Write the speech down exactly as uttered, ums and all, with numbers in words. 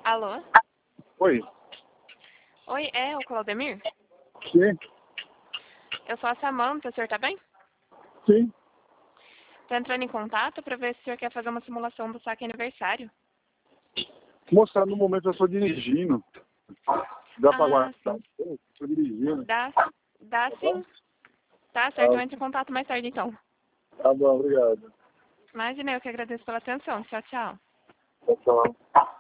Alô? Oi. Oi, é o Claudemir? Sim. Eu sou a Samanta, o senhor tá bem? Sim. Tô entrando em contato pra ver se o senhor quer fazer uma simulação do saque aniversário. Moça, no momento eu estou dirigindo. Dá pra Ah, guardar? sim. Estou dirigindo. Dá, dá Tá bom? sim. Tá certo, eu Tá, entro em contato mais tarde então. tá bom, obrigado. Imagina, eu que agradeço pela atenção. Tchau, tchau. Tchau, tchau.